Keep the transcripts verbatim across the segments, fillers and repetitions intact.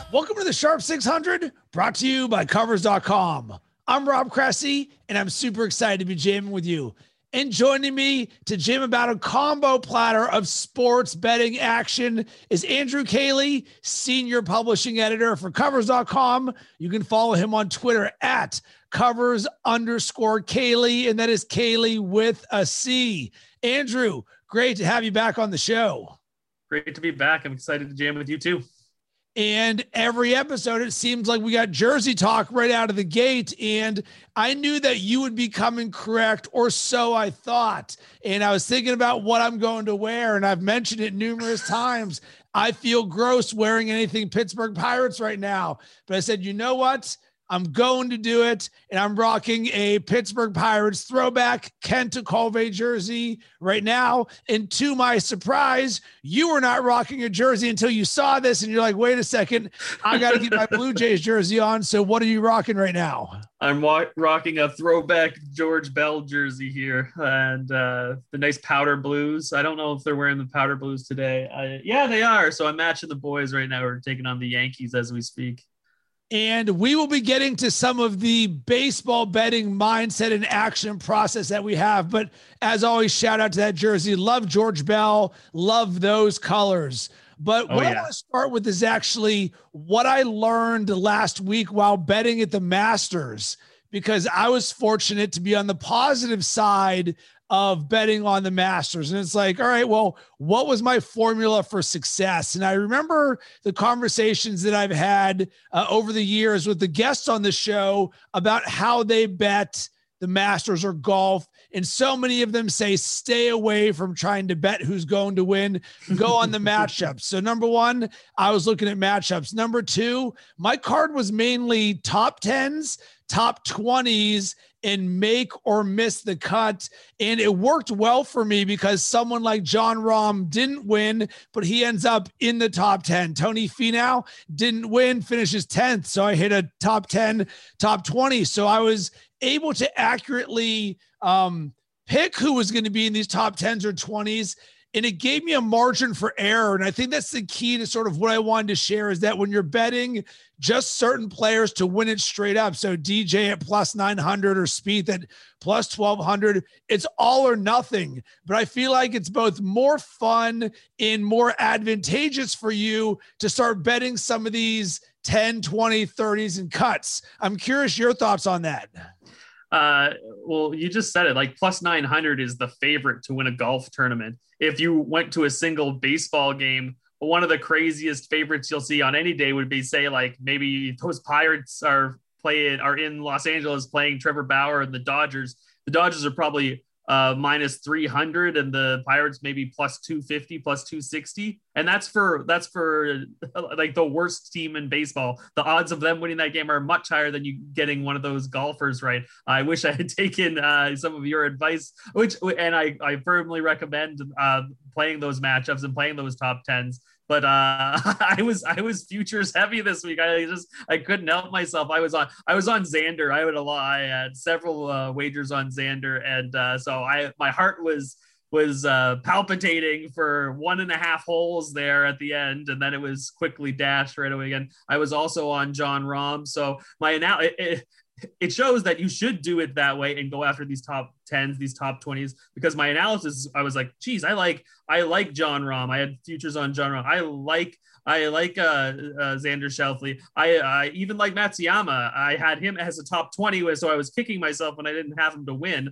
Welcome to the Sharp six hundred, brought to you by Covers dot com. I'm Rob Cressy, and I'm super excited to be jamming with you. And joining me to jam about a combo platter of sports betting action is Andrew Caley, Senior Publishing Editor for Covers dot com. You can follow him on Twitter at Covers underscore Caley, and that is Caley with a C. Andrew, great to have you back on the show. Great to be back. I'm excited to jam with you too. And every episode, it seems like we got Jersey talk right out of the gate. And I knew that you would be coming correct, or so I thought. And I was thinking about what I'm going to wear. And I've mentioned it numerous times. I feel gross wearing anything Pittsburgh Pirates right now. But I said, you know what? I'm going to do it, and I'm rocking a Pittsburgh Pirates throwback Kent Tekulve jersey right now. And to my surprise, you were not rocking a jersey until you saw this, and you're like, wait a second, I got to get my Blue Jays jersey on. So what are you rocking right now? I'm wa- rocking a throwback George Bell jersey here, and uh, the nice powder blues. I don't know if they're wearing the powder blues today. I, yeah, they are. So I'm matching the boys right now. We're taking on the Yankees as we speak. And we will be getting to some of the baseball betting mindset and action process that we have. But as always, shout out to that jersey. Love George Bell. Love those colors. But what oh, yeah. I want to start with is actually what I learned last week while betting at the Masters, because I was fortunate to be on the positive side of betting on the Masters. And it's like, all right, well, what was my formula for success? And I remember the conversations that I've had uh, over the years with the guests on the show about how they bet the Masters or golf. And so many of them say, stay away from trying to bet who's going to win, go on the matchups. So number one, I was looking at matchups. Number two, my card was mainly top tens, top twenties, and make or miss the cut. And it worked well for me because someone like Jon Rahm didn't win, but he ends up in the top ten. Tony Finau didn't win, finishes tenth. So I hit a top ten, top twenty. So I was able to accurately um, pick who was going to be in these top tens or twenties. And it gave me a margin for error. And I think that's the key to sort of what I wanted to share, is that when you're betting just certain players to win it straight up, so D J at plus nine hundred or Spieth at plus twelve hundred, it's all or nothing. But I feel like it's both more fun and more advantageous for you to start betting some of these ten, twenty, thirties and cuts. I'm curious your thoughts on that. Uh, well, you just said it, like plus nine hundred is the favorite to win a golf tournament. If you went to a single baseball game, one of the craziest favorites you'll see on any day would be, say, like maybe those Pirates are playing, are in Los Angeles playing Trevor Bauer and the Dodgers. The Dodgers are probably uh, minus three hundred, and the Pirates maybe plus two fifty, plus two sixty. And that's for, that's for like the worst team in baseball. The odds of them winning that game are much higher than you getting one of those golfers right. I wish I had taken uh, some of your advice, which, and I, I firmly recommend uh, playing those matchups and playing those top tens. But uh, I was I was futures heavy this week. I just I couldn't help myself. I was on I was on Xander. I would I had several uh, wagers on Xander, and uh, so I my heart was was uh, palpitating for one and a half holes there at the end, and then it was quickly dashed right away again. I was also on Jon Rahm, so my anal- it, it, it shows that you should do it that way and go after these top tens, these top twenties, because my analysis, I was like, geez, I like, I like Jon Rahm. I had futures on Jon Rahm. I like, I like uh, uh, Xander Schauffele. I, I even like Matsuyama. I had him as a top twenty, so I was kicking myself when I didn't have him to win.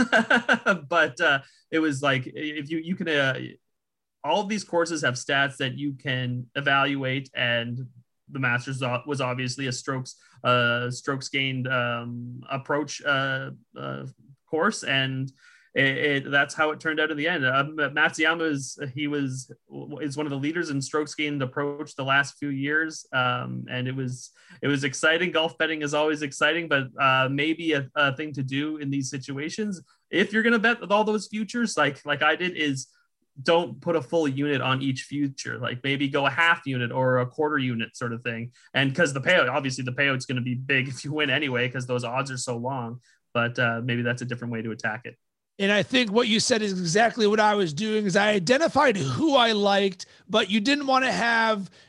But uh, it was like, if you, you can, uh, all of these courses have stats that you can evaluate, and the Masters was obviously a strokes, uh, strokes gained um, approach uh, uh, course, and it, it, that's how it turned out in the end. Uh, Matsuyama is he was is one of the leaders in strokes gained approach the last few years, um, and it was it was exciting. Golf betting is always exciting, but uh, maybe a, a thing to do in these situations, if you're going to bet with all those futures, like like I did, is don't put a full unit on each future. Like maybe go a half unit or a quarter unit sort of thing. And because the payout, obviously the payout's going to be big if you win anyway, because those odds are so long. But uh, maybe that's a different way to attack it. And I think what you said is exactly what I was doing, is I identified who I liked, but you didn't want to have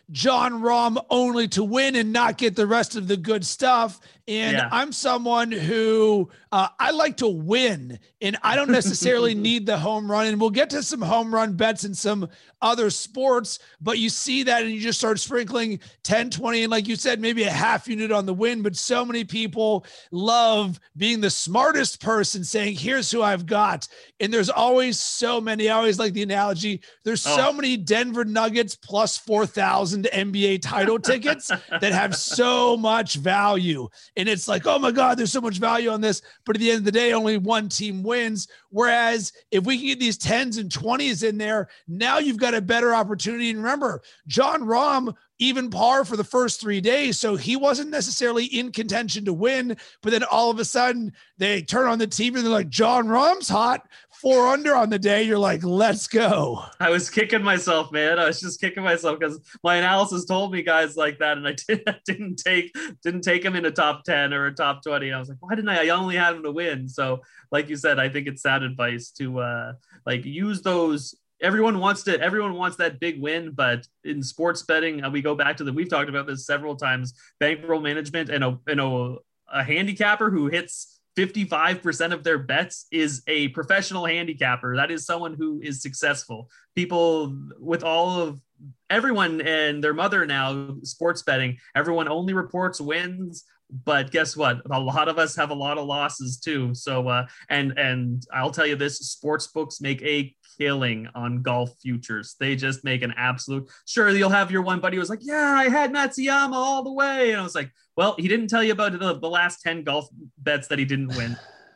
John Rahm only to win and not get the rest of the good stuff. And yeah. I'm someone who uh, I like to win, and I don't necessarily need the home run. And we'll get to some home run bets in some other sports, but you see that and you just start sprinkling ten, twenty, and like you said, maybe a half unit on the win. But so many people love being the smartest person saying, here's who I've got. And there's always so many, I always like the analogy. There's oh. so many Denver Nuggets plus four thousand N B A title tickets that have so much value. And it's like, oh my God, there's so much value on this. But at the end of the day, only one team wins. Whereas if we can get these tens and twenties in there, now you've got a better opportunity. And remember, John Rahm, even par for the first three days. So he wasn't necessarily in contention to win, but then all of a sudden they turn on the T V and they're like, John Rahm's hot, four under on the day. You're like, let's go. I was kicking myself, man. I was just kicking myself because my analysis told me guys like that. And I, did, I didn't take, didn't take him in a top ten or a top twenty. And I was like, why didn't I? I only had him to win. So like you said, I think it's sound advice to uh, like use those. Everyone wants to, everyone wants that big win, but in sports betting, uh, we go back to the, we've talked about this several times, bankroll management and a, and a, a handicapper who hits fifty-five percent of their bets is a professional handicapper. That is someone who is successful. People with all of everyone and their mother now sports betting, everyone only reports wins. But guess what? A lot of us have a lot of losses too. So, uh, and, and I'll tell you this, sports books make a killing on golf futures. They just make an absolute, sure. You'll have your one buddy who was like, yeah, I had Matsuyama all the way. And I was like, well, he didn't tell you about the, the last ten golf bets that he didn't win.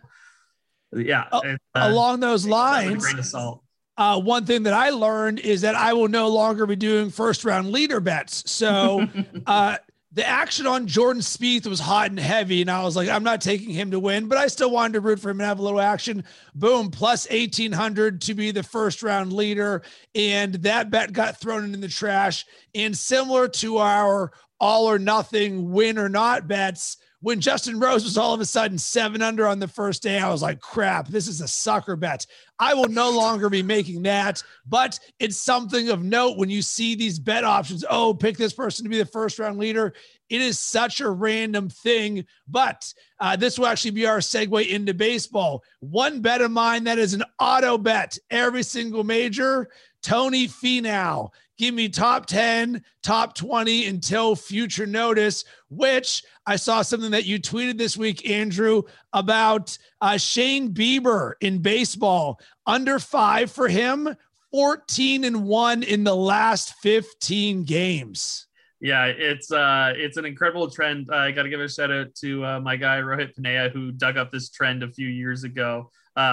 Yeah. Uh, uh, along those lines, grain of salt. Uh, one thing that I learned is that I will no longer be doing first round leader bets. So, uh, the action on Jordan Spieth was hot and heavy, and I was like, I'm not taking him to win, but I still wanted to root for him and have a little action. Boom, plus eighteen hundred to be the first round leader, and that bet got thrown in the trash. And similar to our all or nothing win or not bets, when Justin Rose was all of a sudden seven under on the first day, I was like, crap, this is a sucker bet. I will no longer be making that, but it's something of note when you see these bet options. Oh, pick this person to be the first round leader. It is such a random thing, but uh, this will actually be our segue into baseball. One bet of mine that is an auto bet every single major, Tony Finau. Give me top ten, top twenty until future notice, which I saw something that you tweeted this week, Andrew, about uh, Shane Bieber in baseball. Under five for him, fourteen and one in the last fifteen games. Yeah, it's uh, it's an incredible trend. Uh, I got to give a shout out to uh, my guy, Rohit Panaya, who dug up this trend a few years ago.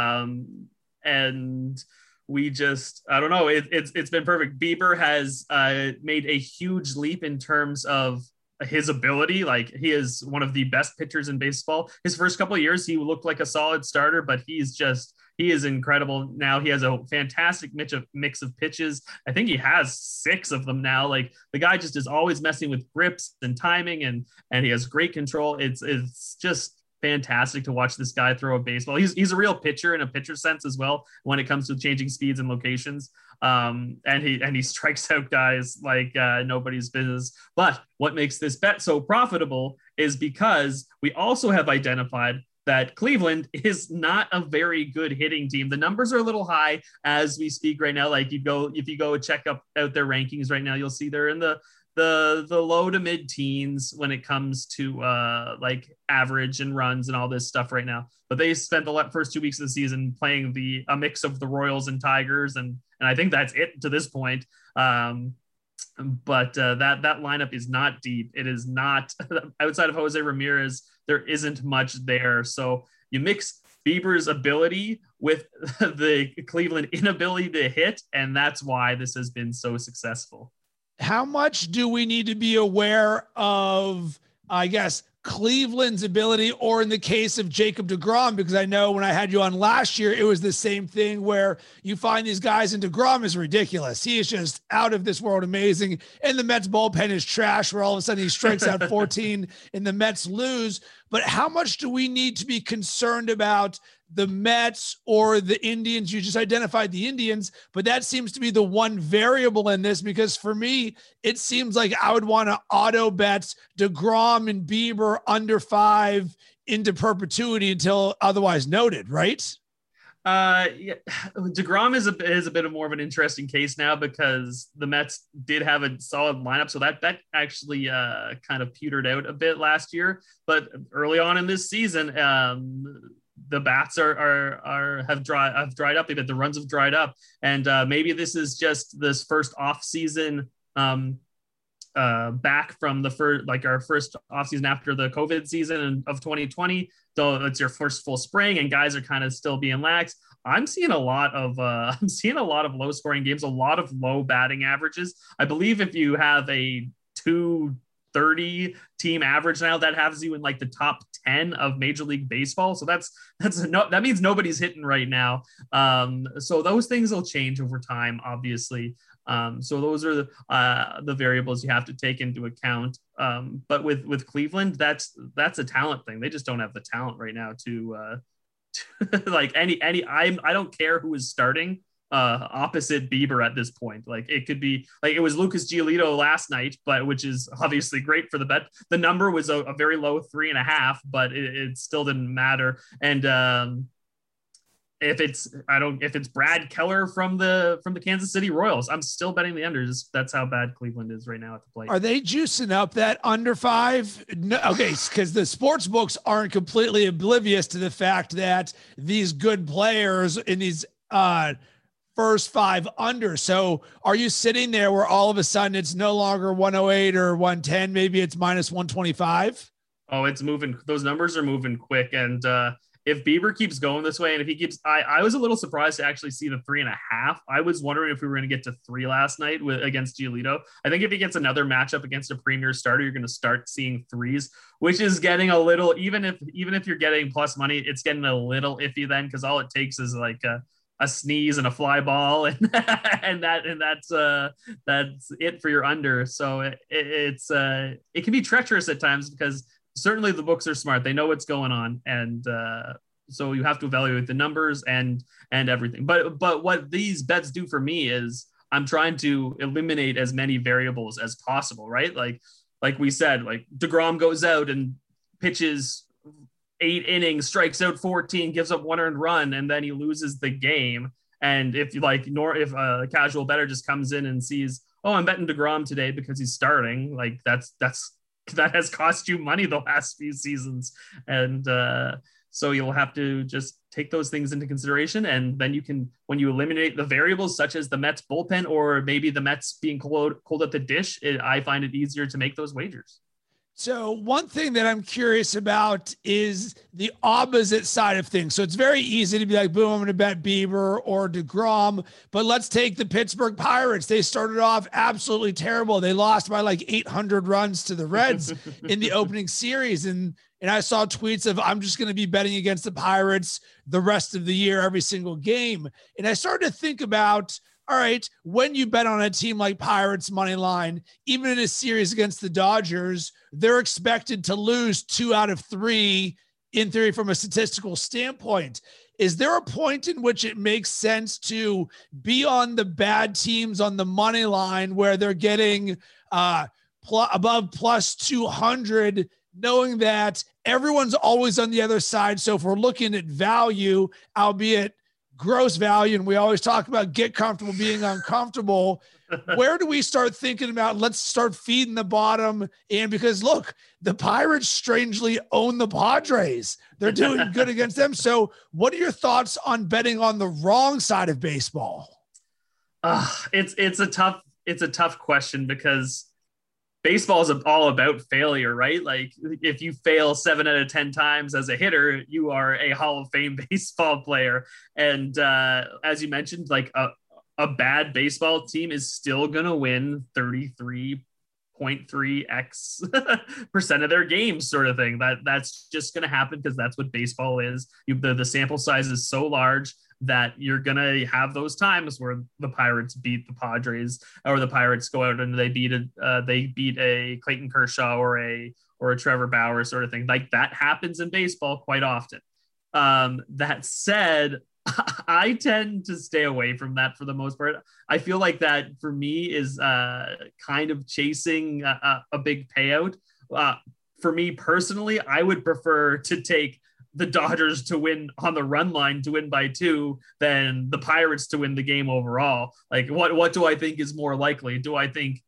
Um, and we just, I don't know, it, it's it's been perfect. Bieber has uh, made a huge leap in terms of his ability. Like, he is one of the best pitchers in baseball. His first couple of years, he looked like a solid starter, but he's just, he is incredible. Now he has a fantastic mix of, mix of pitches. I think he has six of them now. Like, the guy just is always messing with grips and timing, and and he has great control. It's it's just fantastic to watch this guy throw a baseball. He's he's a real pitcher in a pitcher sense as well when it comes to changing speeds and locations. Um, and he and he strikes out guys like uh, nobody's business. But what makes this bet so profitable is because we also have identified that Cleveland is not a very good hitting team. The numbers are a little high as we speak right now. Like, you go, if you go check up out their rankings right now, you'll see they're in the the the low to mid teens when it comes to uh, like average and runs and all this stuff right now. But they spent the first two weeks of the season playing the a mix of the Royals and Tigers, and and I think that's it to this point. Um, but uh, that that lineup is not deep. It is not outside of Jose Ramirez. There isn't much there. So you mix Bieber's ability with the Cleveland inability to hit, and that's why this has been so successful. How much do we need to be aware of, I guess, Cleveland's ability, or in the case of Jacob deGrom, because I know when I had you on last year, it was the same thing where you find these guys, and deGrom is ridiculous. He is just out of this world amazing. And the Mets bullpen is trash, where all of a sudden he strikes out fourteen and the Mets lose. But how much do we need to be concerned about the Mets or the Indians. You just identified the Indians, but that seems to be the one variable in this, because for me, it seems like I would want to auto bet DeGrom and Bieber under five into perpetuity until otherwise noted, right? Uh, yeah, DeGrom is a is a bit of more of an interesting case now because the Mets did have a solid lineup, so that that actually uh, kind of petered out a bit last year. But early on in this season, um, the bats are are are have dried have dried up a bit. The runs have dried up, and uh, maybe this is just this first off season. Um, uh, back from the first, like our first offseason after the COVID season of twenty twenty. So it's your first full spring and guys are kind of still being lax. I'm seeing a lot of, uh, I'm seeing a lot of low scoring games, a lot of low batting averages. I believe if you have a two thirty team average now, that has you in like the top ten of Major League Baseball. So that's, that's no, that means nobody's hitting right now. Um, so those things will change over time, obviously. Um, so those are the, uh, the variables you have to take into account. Um, but with, with Cleveland, that's, that's a talent thing. They just don't have the talent right now to, uh, to like any, any, I'm, I don't care who is starting, uh, opposite Bieber at this point. Like it could be like, it was Lucas Giolito last night, but which is obviously great for the bet. The number was a, a very low three and a half, but it, it still didn't matter. And, um, If it's I don't if it's Brad Keller from the from the Kansas City Royals, I'm still betting the unders. That's how bad Cleveland is right now at the plate. Are they juicing up that under five? No, okay, because the sports books aren't completely oblivious to the fact that these good players in these uh, first five under. So are you sitting there where all of a sudden it's no longer one oh eight or one ten? Maybe it's minus one twenty-five. Oh, it's moving. Those numbers are moving quick, and uh, if Bieber keeps going this way, and if he keeps, I, I was a little surprised to actually see the three and a half. I was wondering if we were going to get to three last night with against Giolito. I think if he gets another matchup against a premier starter, you're going to start seeing threes, which is getting a little, even if, even if you're getting plus money, it's getting a little iffy then, because all it takes is like a, a sneeze and a fly ball, and and that and that's uh that's it for your under. So it, it, it's uh it can be treacherous at times, because certainly the books are smart. They know what's going on. And uh, so you have to evaluate the numbers and, and everything. But, but what these bets do for me is I'm trying to eliminate as many variables as possible, right? Like, like we said, like DeGrom goes out and pitches eight innings, strikes out fourteen, gives up one earned run, and then he loses the game. And if you like, nor if a casual bettor just comes in and sees, oh, I'm betting DeGrom today because he's starting, like that's, that's, that has cost you money the last few seasons. And uh, so you'll have to just take those things into consideration. And then you can, when you eliminate the variables, such as the Mets bullpen, or maybe the Mets being cold, cold at the dish, it, I find it easier to make those wagers. So one thing that I'm curious about is the opposite side of things. So it's very easy to be like, boom, I'm going to bet Bieber or DeGrom, but let's take the Pittsburgh Pirates. They started off absolutely terrible. They lost by like eight hundred runs to the Reds in the opening series. And, and I saw tweets of, I'm just going to be betting against the Pirates the rest of the year, every single game. And I started to think about, all right, when you bet on a team like Pirates money line, even in a series against the Dodgers, they're expected to lose two out of three, in theory, from a statistical standpoint. Is there a point in which it makes sense to be on the bad teams on the money line where they're getting uh, pl- above plus two hundred, knowing that everyone's always on the other side? So if we're looking at value, albeit gross value, and we always talk about get comfortable being uncomfortable, where do we start thinking about, let's start feeding the bottom? And because look, the Pirates strangely own the Padres. They're doing good against them. So what are your thoughts on betting on the wrong side of baseball? Uh, it's, it's a tough, it's a tough question, because baseball is all about failure, right? Like if you fail seven out of ten times as a hitter, you are a Hall of Fame baseball player. And uh, as you mentioned, like a, a bad baseball team is still going to win thirty-three point three X percent of their games, sort of thing. That that's just going to happen, because that's what baseball is. You, the, the sample size is so large that you're going to have those times where the Pirates beat the Padres, or the Pirates go out and they beat a, uh, they beat a Clayton Kershaw or a, or a Trevor Bauer, sort of thing. Like that happens in baseball quite often. Um, that said, I tend to stay away from that for the most part. I feel like that for me is uh, kind of chasing a, a big payout. Uh, for me personally, I would prefer to take the Dodgers to win on the run line to win by two than the Pirates to win the game overall. Like, what what do I think is more likely? Do I think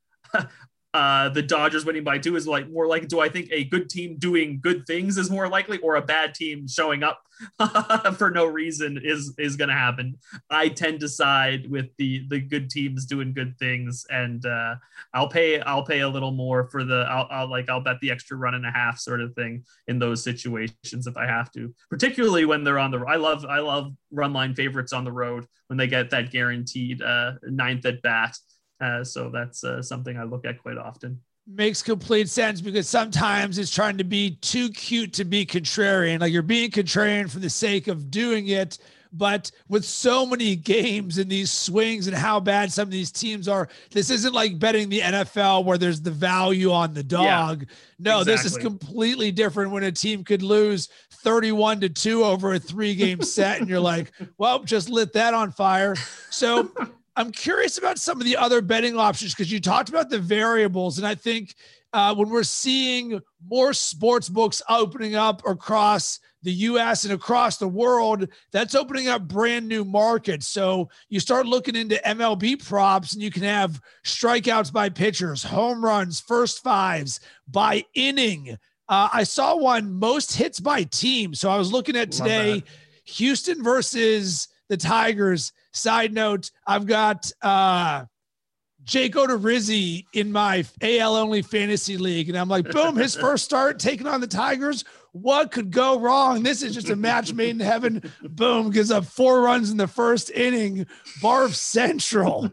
uh, the Dodgers winning by two is like more like, do I think a good team doing good things is more likely, or a bad team showing up for no reason is is going to happen? I tend to side with the the good teams doing good things, and uh, I'll pay I'll pay a little more for the I'll, I'll like I'll bet the extra run and a half sort of thing in those situations if I have to, particularly when they're on the. I love I love run line favorites on the road when they get that guaranteed uh, ninth at bat. Uh, so that's uh, something I look at quite often. Makes complete sense, because sometimes it's trying to be too cute to be contrarian. Like, you're being contrarian for the sake of doing it. But with so many games and these swings and how bad some of these teams are, this isn't like betting the N F L where there's the value on the dog. Yeah, no, exactly. This is completely different when a team could lose thirty-one to two over a three game set. And you're like, well, just lit that on fire. So I'm curious about some of the other betting options, because you talked about the variables. And I think uh, when we're seeing more sports books opening up across the U S and across the world, that's opening up brand new markets. So you start looking into M L B props, and you can have strikeouts by pitchers, home runs, first fives by inning. Uh, I saw one, most hits by team. So I was looking at today, Houston versus the Tigers. Side note, I've got uh, Jake Odorizzi in my A L only fantasy league. And I'm like, boom, his first start taking on the Tigers. What could go wrong? This is just a match made in heaven. Boom, gives up four runs in the first inning. Barf Central.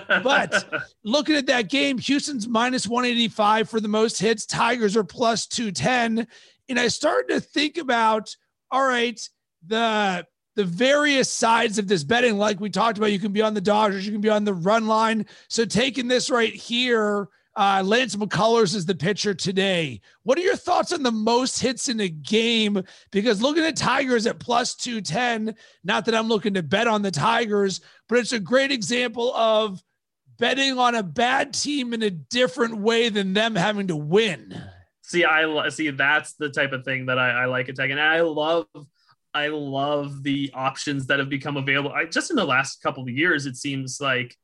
But looking at that game, Houston's minus one eighty-five for the most hits. Tigers are plus two ten. And I started to think about, all right, the the various sides of this betting, like we talked about. You can be on the Dodgers, you can be on the run line. So taking this right here, uh, Lance McCullers is the pitcher today. What are your thoughts on the most hits in a game? Because looking at Tigers at plus two ten, not that I'm looking to bet on the Tigers, but it's a great example of betting on a bad team in a different way than them having to win. See, I see that's the type of thing that I, I like attacking. And I love I love the options that have become available. I, just in the last couple of years, it seems like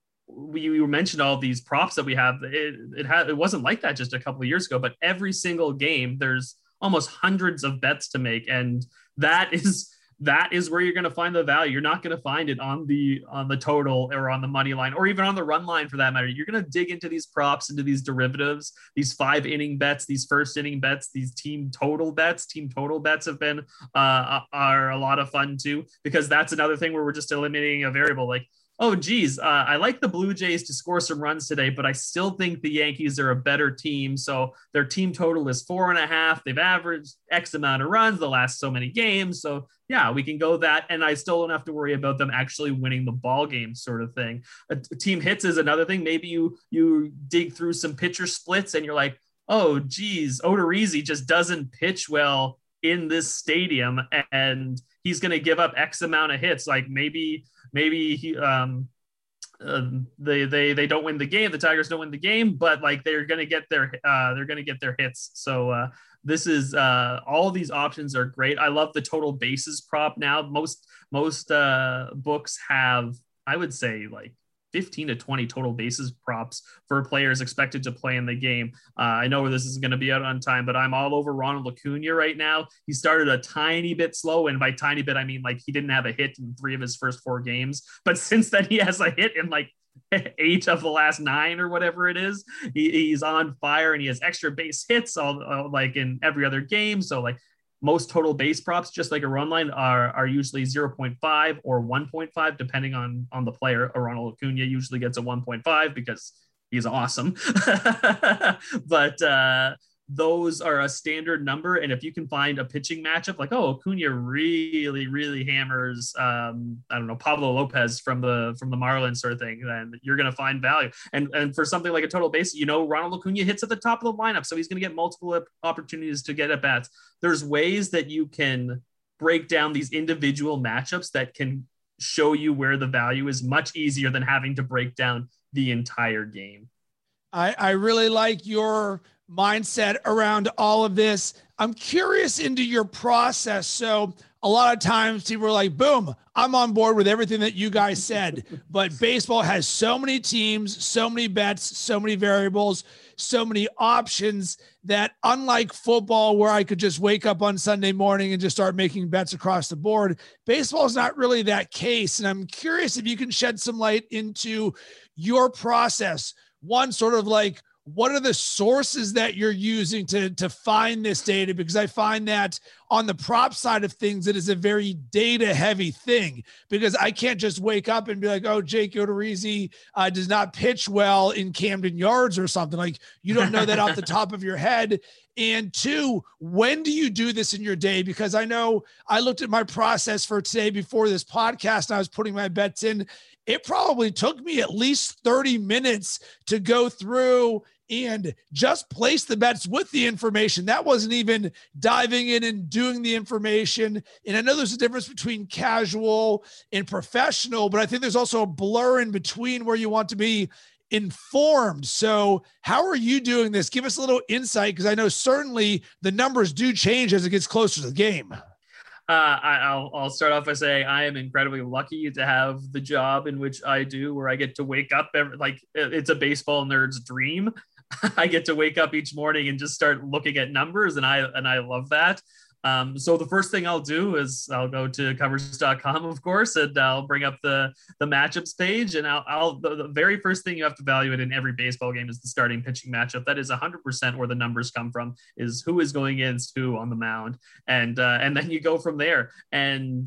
we, we mentioned all these props that we have. It it, had, it wasn't like that just a couple of years ago, but every single game, there's almost hundreds of bets to make. And that is that is where you're going to find the value. You're not going to find it on the on the total or on the money line or even on the run line for that matter. You're going to dig into these props, into these derivatives, these five inning bets, these first inning bets, these team total bets. Team total bets have been uh, are a lot of fun too, because that's another thing where we're just eliminating a variable. Like, oh, geez, uh, I like the Blue Jays to score some runs today, but I still think the Yankees are a better team. So their team total is four and a half. They've averaged X amount of runs the last so many games. So yeah, we can go that. And I still don't have to worry about them actually winning the ball game sort of thing. A, a team hits is another thing. Maybe you, you dig through some pitcher splits and you're like, oh, geez, Odorizzi just doesn't pitch well in this stadium and he's going to give up X amount of hits. Like maybe, maybe he, um, uh, they, they, they don't win the game. The Tigers don't win the game, but like, they're going to get their, uh, they're going to get their hits. So, uh, this is, uh, all of these options are great. I love the total bases prop now. Most, most, uh, books have, I would say like fifteen to twenty total bases props for players expected to play in the game. Uh, I know this is going to be out on time, but I'm all over Ronald Acuna right now. He started a tiny bit slow, and by tiny bit, I mean like he didn't have a hit in three of his first four games. But since then, he has a hit in like eight of the last nine or whatever it is. He, he's on fire, and he has extra base hits all uh, like in every other game. So like, most total base props, just like a run line, are, are usually zero point five or one point five, depending on, on the player. A Ronald Acuna usually gets a one point five because he's awesome. But uh, those are a standard number. And if you can find a pitching matchup, like, oh, Acuna really, really hammers, um, I don't know, Pablo Lopez from the from the Marlins sort of thing, then you're going to find value. And and for something like a total base, you know, Ronald Acuna hits at the top of the lineup, so he's going to get multiple opportunities to get at bats. There's ways that you can break down these individual matchups that can show you where the value is much easier than having to break down the entire game. I, I really like your mindset around all of this. I'm curious into your process. So a lot of times people are like, boom, I'm on board with everything that you guys said, but baseball has so many teams, so many bets, so many variables, so many options that, unlike football, where I could just wake up on Sunday morning and just start making bets across the board, baseball is not really that case. And I'm curious if you can shed some light into your process. One, sort of like, what are the sources that you're using to, to find this data? Because I find that on the prop side of things, it is a very data heavy thing, because I can't just wake up and be like, oh, Jake Odorizzi uh, does not pitch well in Camden Yards or something. Like, you don't know that off the top of your head. And two, when do you do this in your day? Because I know I looked at my process for today before this podcast and I was putting my bets in. It probably took me at least thirty minutes to go through and just place the bets with the information. That wasn't even diving in and doing the information. And I know there's a difference between casual and professional, but I think there's also a blur in between where you want to be informed. So how are you doing this? Give us a little insight, because I know certainly the numbers do change as it gets closer to the game. Uh, I, I'll, I'll start off by saying I am incredibly lucky to have the job in which I do, where I get to wake up every, like it's a baseball nerd's dream. I get to wake up each morning and just start looking at numbers, and I and I love that. Um, so the first thing I'll do is I'll go to covers dot com, of course, and I'll bring up the, the matchups page. And I'll, I'll the, the very first thing you have to evaluate in every baseball game is the starting pitching matchup. That is one hundred percent where the numbers come from, is who is going against who on the mound. And, uh, and then you go from there. And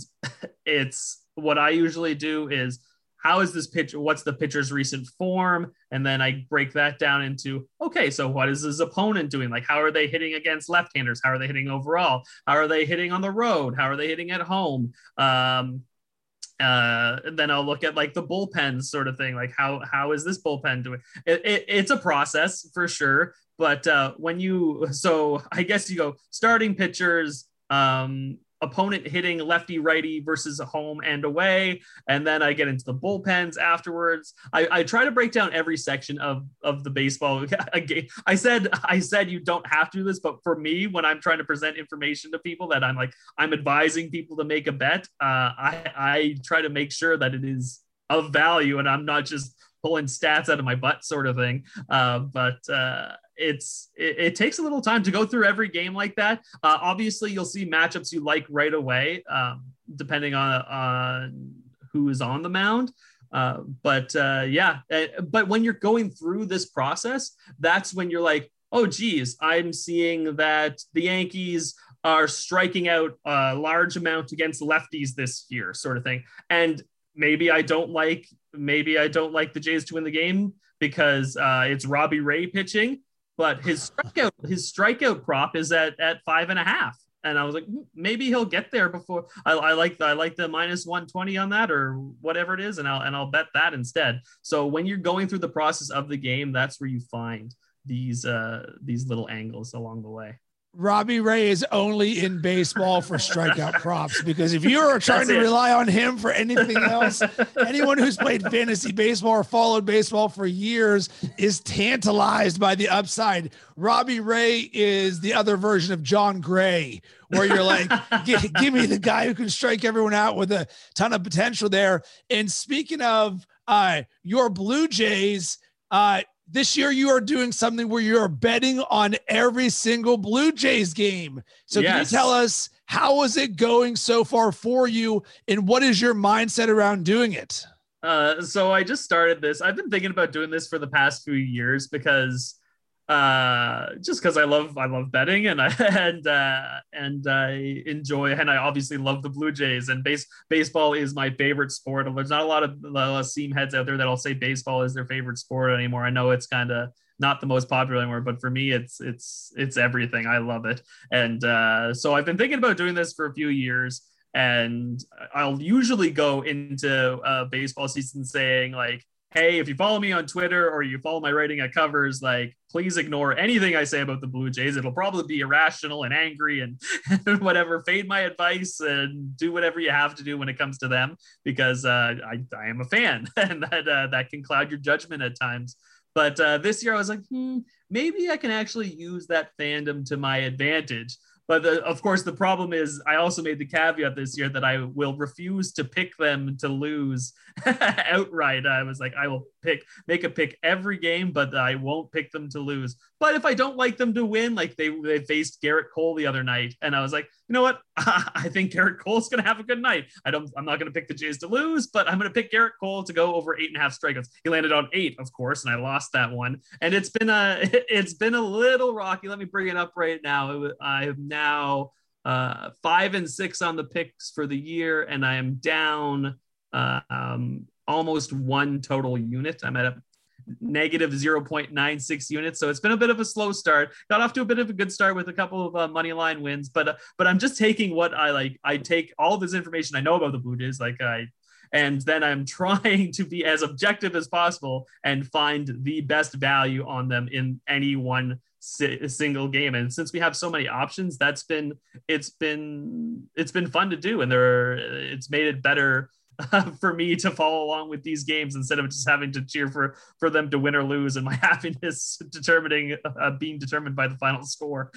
it's what I usually do is, how is this pitch? What's the pitcher's recent form? And then I break that down into, okay, so what is his opponent doing? Like, how are they hitting against left-handers? How are they hitting overall? How are they hitting on the road? How are they hitting at home? Um, uh, and then I'll look at like the bullpen sort of thing. Like, how, how is this bullpen doing? It, it, it's a process for sure. But uh, when you, so I guess you go starting pitchers, um, opponent hitting lefty righty versus a home and away, and then I get into the bullpens afterwards. I, I try to break down every section of of the baseball game. I said I said you don't have to do this, but for me, when I'm trying to present information to people that I'm like I'm advising people to make a bet, uh, I I try to make sure that it is of value and I'm not just pulling stats out of my butt sort of thing. Uh, but uh, it's it, it takes a little time to go through every game like that. Uh, obviously, you'll see matchups you like right away, um, depending on on who is on the mound. Uh, but uh, yeah, uh, but when you're going through this process, that's when you're like, oh, geez, I'm seeing that the Yankees are striking out a large amount against lefties this year, sort of thing. And maybe I don't like maybe I don't like the Jays to win the game because uh, it's Robbie Ray pitching. But his strikeout, his strikeout prop is at, at five and a half. And I was like, maybe he'll get there before. I, I like the I like the minus one twenty on that or whatever it is, and I'll and I'll bet that instead. So when you're going through the process of the game, that's where you find these uh, these little angles along the way. Robbie Ray is only in baseball for strikeout props, because if you are trying to rely on him for anything else, anyone who's played fantasy baseball or followed baseball for years is tantalized by the upside. Robbie Ray is the other version of John Gray, where you're like, give, give me the guy who can strike everyone out with a ton of potential there. And speaking of uh, your Blue Jays, uh, this year you are doing something where you're betting on every single Blue Jays game. So yes. Can you tell us, how is it going so far for you, and what is your mindset around doing it? Uh, so I just started this. I've been thinking about doing this for the past few years because uh, just because I love I love betting and I and uh, and I enjoy and I obviously love the Blue Jays, and base baseball is my favorite sport. There's not a lot of uh, seam heads out there that'll say baseball is their favorite sport anymore. I know it's kind of not the most popular anymore, but for me, it's it's it's everything. I love it, and uh, so I've been thinking about doing this for a few years. And I'll usually go into uh, baseball season saying like, hey, if you follow me on Twitter or you follow my writing at Covers, like, please ignore anything I say about the Blue Jays. It'll probably be irrational and angry and, and whatever. Fade my advice and do whatever you have to do when it comes to them, because uh, I, I am a fan, and that uh, that can cloud your judgment at times. But uh, this year I was like, hmm, maybe I can actually use that fandom to my advantage. But the, of course, the problem is I also made the caveat this year that I will refuse to pick them to lose outright. I was like, I will pick, make a pick every game, but I won't pick them to lose. But if I don't like them to win, like they, they faced Garrett Cole the other night, and I was like, you know what? I think Garrett Cole's going to have a good night. I don't, I'm not going to pick the Jays to lose, but I'm going to pick Garrett Cole to go over eight and a half strikeouts. He landed on eight, of course, and I lost that one. And it's been a, it's been a little rocky. Let me bring it up right now. I have now uh, five and six on the picks for the year, and I am down uh, um, almost one total unit. I'm at a negative zero point nine six units. So it's been a bit of a slow start. Got off to a bit of a good start with a couple of uh, money line wins, but, uh, but I'm just taking what I like. I take all this information I know about the Blue Jays, like I, and then I'm trying to be as objective as possible and find the best value on them in any one si- single game. And since we have so many options, that's been, it's been, it's been fun to do. And there, it's made it better Uh, for me to follow along with these games instead of just having to cheer for for them to win or lose, and my happiness determining uh, being determined by the final score.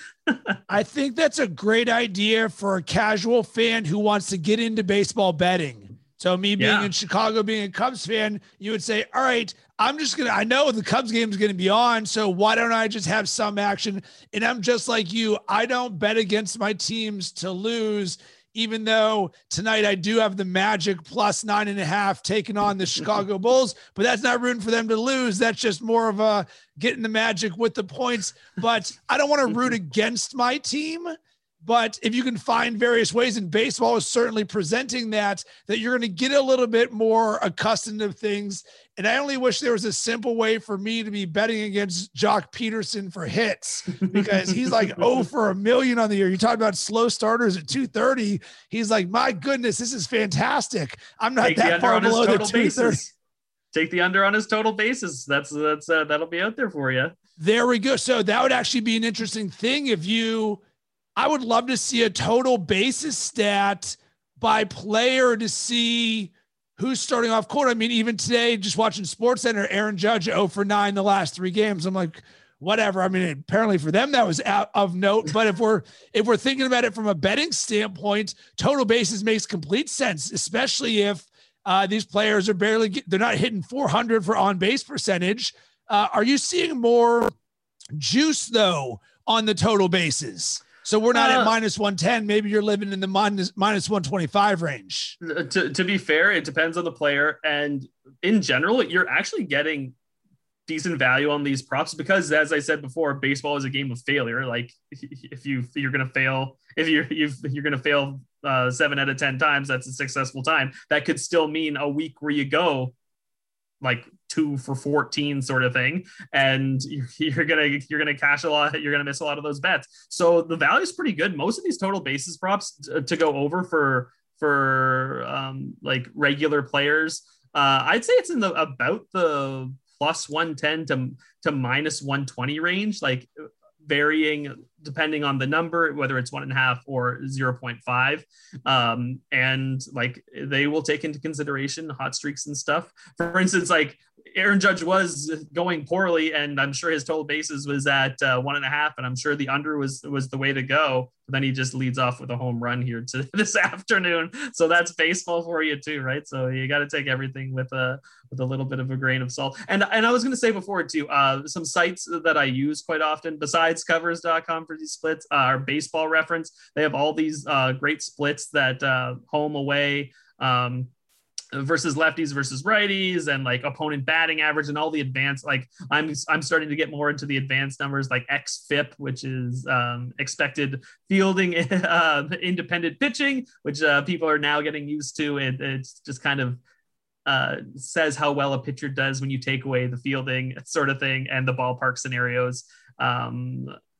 I think that's a great idea for a casual fan who wants to get into baseball betting. So me being yeah. in Chicago, being a Cubs fan, you would say, all right, I'm just going to, I know the Cubs game is going to be on, so why don't I just have some action? And I'm just like you. I don't bet against my teams to lose, even though tonight I do have the Magic plus nine and a half taking on the Chicago Bulls, but that's not rooting for them to lose. That's just more of a getting the Magic with the points. But I don't want to root against my team. But if you can find various ways, and baseball is certainly presenting that, that you're going to get a little bit more accustomed to things. And I only wish there was a simple way for me to be betting against Jock Peterson for hits, because he's like oh for a million on the year. You talk about slow starters at two thirty. He's like, my goodness, this is fantastic. I'm not Take that far below the two thirty. Take the under on his total basis. That's that's uh, that'll be out there for you. There we go. So that would actually be an interesting thing if you. I would love to see a total basis stat by player to see who's starting off court. I mean, even today, just watching SportsCenter, Aaron Judge oh for nine the last three games. I'm like, whatever. I mean, apparently for them, that was out of note. But if we're if we're thinking about it from a betting standpoint, total basis makes complete sense, especially if uh, these players are barely get, they're not hitting four hundred for on base percentage. Uh, are you seeing more juice though on the total basis? So we're not uh, at minus one ten. Maybe you're living in the minus minus one twenty-five range. To, to be fair, it depends on the player. And in general, you're actually getting decent value on these props because, as I said before, baseball is a game of failure. Like if you, you're going to fail, if you're, you've, you're going to fail uh, seven out of ten times, that's a successful time. That could still mean a week where you go like two for fourteen sort of thing. And you're, you're going to, you're going to cash a lot. You're going to miss a lot of those bets. So the value is pretty good. Most of these total basis props to, to go over for, for um, like regular players. Uh, I'd say it's in the, about the plus one ten to, to minus one twenty range, like varying depending on the number, whether it's one and a half or zero point five. Um, and like, they will take into consideration hot streaks and stuff. For instance, like Aaron Judge was going poorly, and I'm sure his total bases was at uh, one and a half, and I'm sure the under was, was the way to go. But then he just leads off with a home run here to this afternoon. So that's baseball for you too, right? So you got to take everything with a, with a little bit of a grain of salt. And, and I was going to say before too, uh, some sites that I use quite often besides covers dot com for these splits uh, are Baseball Reference. They have all these uh, great splits that uh, home, away, um, versus lefties versus righties, and like opponent batting average and all the advanced, like I'm, I'm starting to get more into the advanced numbers like X F I P, which is um, expected fielding, uh, independent pitching, which uh, people are now getting used to. It, it's just kind of uh, says how well a pitcher does when you take away the fielding sort of thing and the ballpark scenarios. Um,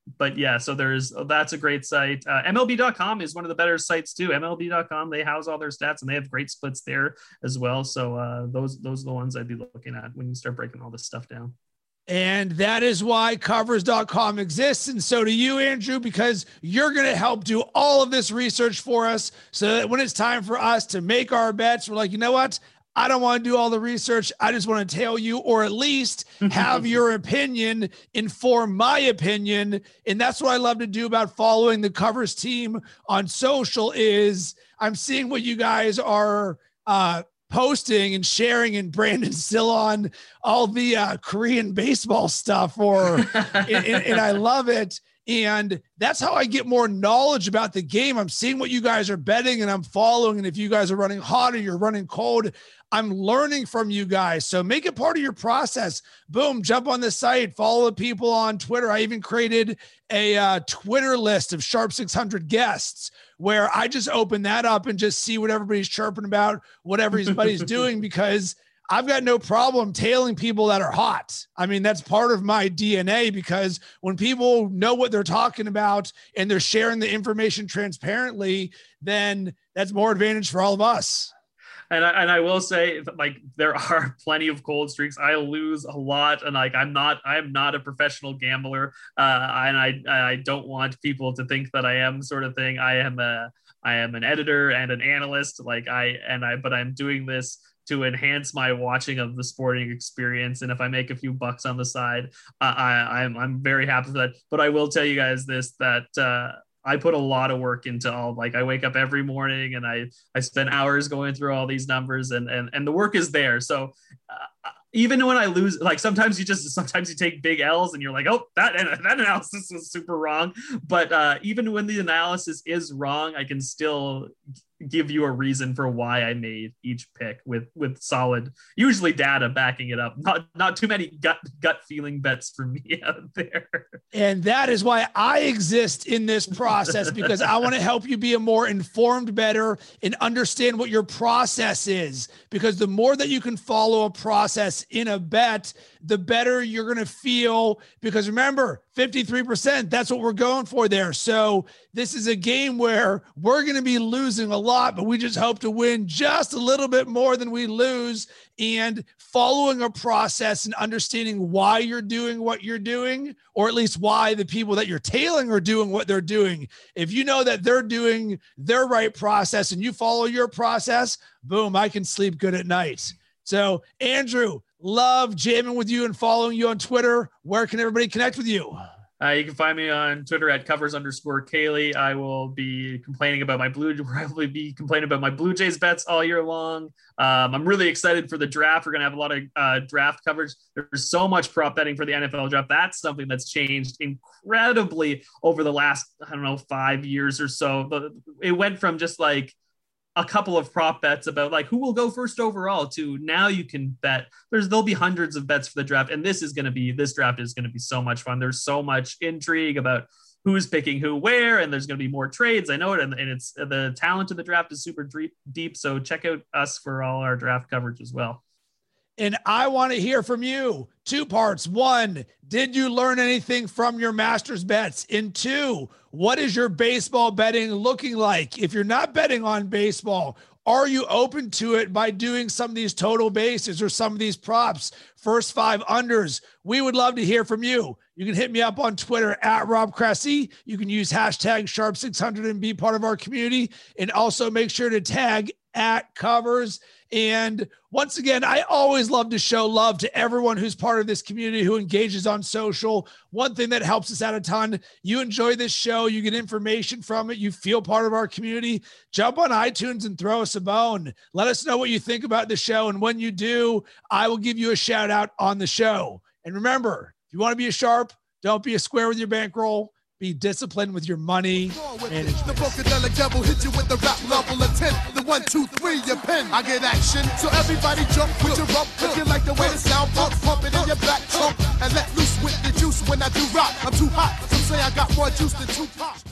but yeah, so there's, that's a great site. Uh, M L B dot com is one of the better sites too. M L B dot com, they house all their stats and they have great splits there as well. So uh, those, those are the ones I'd be looking at when you start breaking all this stuff down. And that is why covers dot com exists. And so do you, Andrew, because you're going to help do all of this research for us so that when it's time for us to make our bets, we're like, you know what? I don't want to do all the research. I just want to tell you, or at least have your opinion inform my opinion. And that's what I love to do about following the Covers team on social is I'm seeing what you guys are uh, posting and sharing, and Brandon's still on all the uh, Korean baseball stuff, or and, and, and I love it. And that's how I get more knowledge about the game. I'm seeing what you guys are betting and I'm following. And if you guys are running hot or you're running cold, I'm learning from you guys. So make it part of your process. Boom, jump on the site, follow the people on Twitter. I even created a uh, Twitter list of Sharp six hundred guests where I just open that up and just see what everybody's chirping about, what everybody's doing, because I've got no problem tailing people that are hot. I mean, that's part of my D N A, because when people know what they're talking about and they're sharing the information transparently, then that's more advantage for all of us. And I, and I will say, like, there are plenty of cold streaks. I lose a lot, and like I'm not I'm not a professional gambler, uh, and I I don't want people to think that I am, sort of thing. I am a I am an editor and an analyst, like I and I, but I'm doing this to enhance my watching of the sporting experience. And if I make a few bucks on the side, uh, I I'm I'm very happy for that. But I will tell you guys this, that. Uh, I put a lot of work into all, like I wake up every morning and I, I spend hours going through all these numbers, and, and, and the work is there. So uh, even when I lose, like sometimes you just, sometimes you take big L's and you're like, oh, that, that analysis was super wrong. But uh, even when the analysis is wrong, I can still give you a reason for why I made each pick with, with solid, usually data backing it up. Not, not too many gut, gut feeling bets for me out there. And that is why I exist in this process, because I want to help you be a more informed bettor and understand what your process is. Because the more that you can follow a process in a bet, the better you're going to feel. Because remember, fifty-three percent, that's what we're going for there. So this is a game where we're going to be losing a lot, but we just hope to win just a little bit more than we lose. And following a process and understanding why you're doing what you're doing, or at least why the people that you're tailing are doing what they're doing. If you know that they're doing their right process and you follow your process, boom, I can sleep good at night. So Andrew, love jamming with you and following you on Twitter. Where can everybody connect with you? Uh, you can find me on Twitter at covers underscore Kaylee. I will be complaining about my blue, probably be complaining about my Blue Jays bets all year long. Um, I'm really excited for the draft. We're going to have a lot of uh, draft coverage. There's so much prop betting for the N F L draft. That's something that's changed incredibly over the last, I don't know, five years or so. But it went from just like a couple of prop bets about like who will go first overall to now you can bet there's, there'll be hundreds of bets for the draft. And this is going to be, this draft is going to be so much fun. There's so much intrigue about who's picking who, where, and there's going to be more trades. I know it. And, and it's the talent of the draft is super deep. So check out us for all our draft coverage as well. And I want to hear from you. Two parts. One, did you learn anything from your Masters bets? And two, what is your baseball betting looking like? If you're not betting on baseball, are you open to it by doing some of these total bases or some of these props, first five unders? We would love to hear from you. You can hit me up on Twitter at Rob Cressy. You can use hashtag Sharp six hundred and be part of our community. And also make sure to tag at Covers. And once again, I always love to show love to everyone who's part of this community, who engages on social. One thing that helps us out a ton, you enjoy this show, you get information from it, you feel part of our community, jump on iTunes and throw us a bone. Let us know what you think about the show. And when you do, I will give you a shout out on the show. And remember, if you want to be a sharp, don't be a square with your bankroll. Be disciplined with your money management. The Funkadelic devil hit you with the rap level of ten. The one, two, three, your pen. I get action. So everybody jump with your rump. If you like the way the sound pump, pump it in your back trunk. And let loose with the juice when I do rock. I'm too hot. Some say I got more juice than Tupac.